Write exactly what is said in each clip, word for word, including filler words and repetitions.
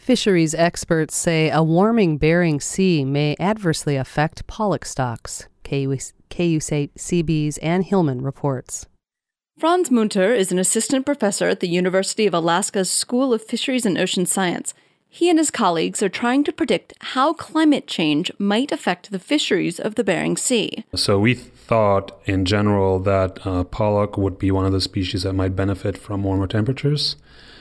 Fisheries experts say a warming Bering Sea may adversely affect pollock stocks, K U C B's Ann Hillman reports. Franz Munter is an assistant professor at the University of Alaska's School of Fisheries and Ocean Science. He and his colleagues are trying to predict how climate change might affect the fisheries of the Bering Sea. So we thought in general that uh, pollock would be one of the species that might benefit from warmer temperatures.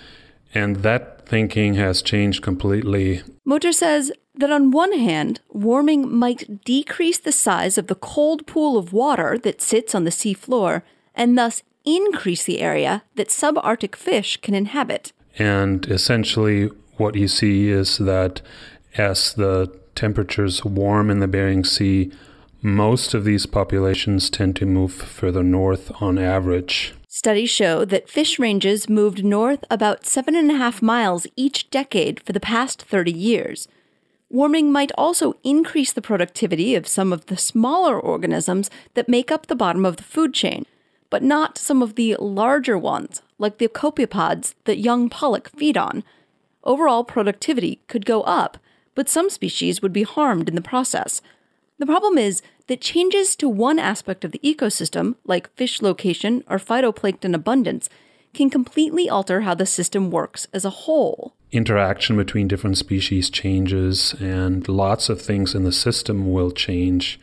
And that thinking has changed completely. Munter says that on one hand, warming might decrease the size of the cold pool of water that sits on the sea floor and thus increase the area that subarctic fish can inhabit. And essentially what you see is that as the temperatures warm in the Bering Sea, most of these populations tend to move further north on average. Studies show that fish ranges moved north about seven and a half miles each decade for the past thirty years. Warming might also increase the productivity of some of the smaller organisms that make up the bottom of the food chain, but not some of the larger ones, like the copepods that young pollock feed on. Overall productivity could go up, but some species would be harmed in the process. The problem is that changes to one aspect of the ecosystem, like fish location or phytoplankton abundance, can completely alter how the system works as a whole. Interaction between different species changes, and lots of things in the system will change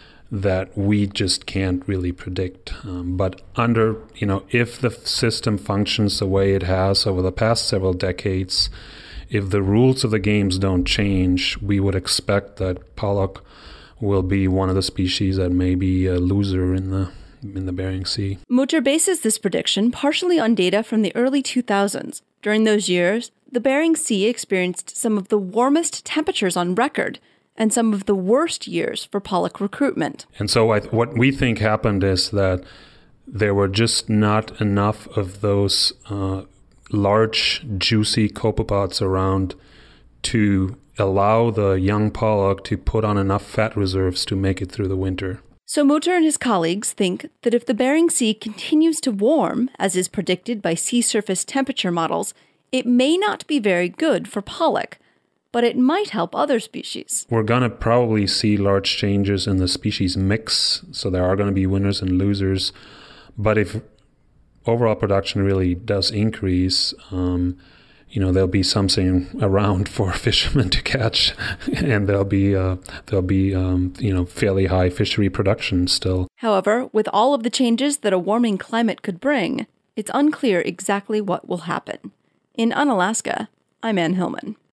that we just can't really predict. Um, but under, you know, if the system functions the way it has over the past several decades, if the rules of the games don't change, we would expect that pollock will be one of the species that may be a loser in the in the Bering Sea. Munter bases this prediction partially on data from the early two thousands. During those years, the Bering Sea experienced some of the warmest temperatures on record and some of the worst years for pollock recruitment. And so I, what we think happened is that there were just not enough of those uh, large, juicy copepods around to allow the young pollock to put on enough fat reserves to make it through the winter. So Munter and his colleagues think that if the Bering Sea continues to warm, as is predicted by sea surface temperature models, it may not be very good for pollock, but it might help other species. We're going to probably see large changes in the species mix, so there are going to be winners and losers. But if overall production really does increase, um, you know, there'll be something around for fishermen to catch, and there'll be uh, there'll be um, you know, fairly high fishery production still. However, with all of the changes that a warming climate could bring, it's unclear exactly what will happen. In Unalaska, I'm Ann Hillman.